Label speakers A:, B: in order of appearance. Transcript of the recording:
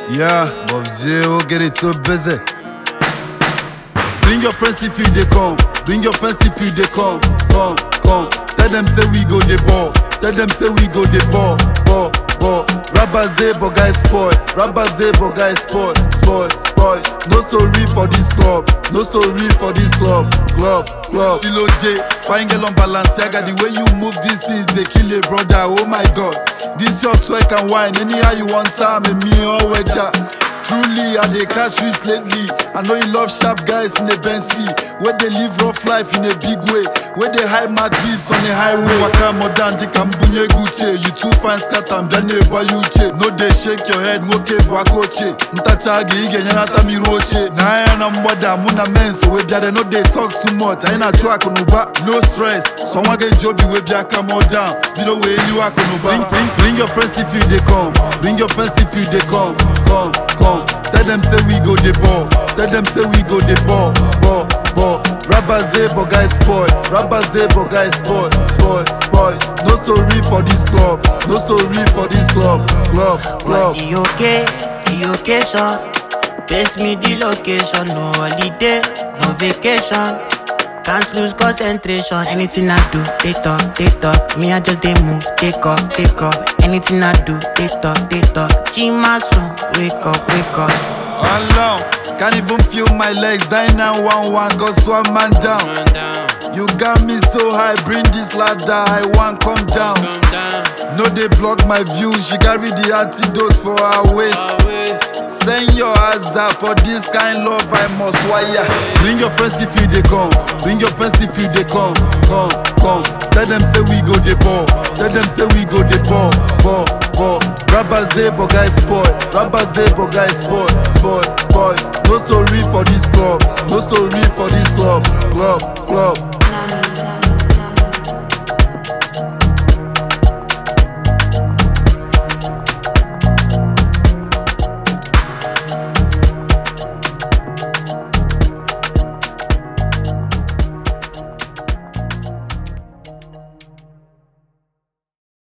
A: Yeah, but zero get it so busy. Bring your friends if you they come. Bring your friends if you they come. Come, come. Tell them say we go the ball. Tell them say we go the ball. Ball, ball. Rappers they but guys spoil. Rappers they but guys spoil. Spoil, spoil. No story for this club. No story for this club. Club, club. Kilo J. Fine girl on Balenciaga. The way you move these things they kill a brother. Oh my God. This your twerk and wine. Anyhow you want time and me or weather. Truly, I dey catch streets lately. I know you love sharp guys in a Bentley, where they live rough life in a big way, where they hide my thieves on the highway. Waka modern, di kambunye guche. You too fine, scat am dane bayuche. No dey shake your head, moke bakoche. Ntachagi ige nyanata miroche. Na ya na mwada, muna menso we bia. They no dey talk too much. I na chua konuba, no stress. Someone get jobi we bia come on down. You know where you are konuba. Bring your friends if you they come. Bring your friends if you they come. Come, come. Tell them say we go the ball. Tell them say we go the ball. Ball, ball. Rappers they but guys spoil. Rappers they but guys spoil. Spoil, spoil. No story for this club. No story for this club. Club, club.
B: What's the occasion? Pace me the location. No holiday, no vacation. Can't lose concentration. Anything I do, they talk. Me I just they move, take off. Anything I do, they talk. Chimasu, wake up.
A: Alone, can't even feel my legs. Die 911, cause one man down. You got me so high, bring this ladder. I want come down. No, they block my view. She carry the antidote for her waist. Send your ass out for this kind love, I must wire. Bring your friends if you they come. Bring your friends if you they come. Come, come. Tell them say we go the ball. Tell them say we go the ball. Ball, ball. Rappers they but guys spoil. Rappers they but guys spoil. Spoil, spoil.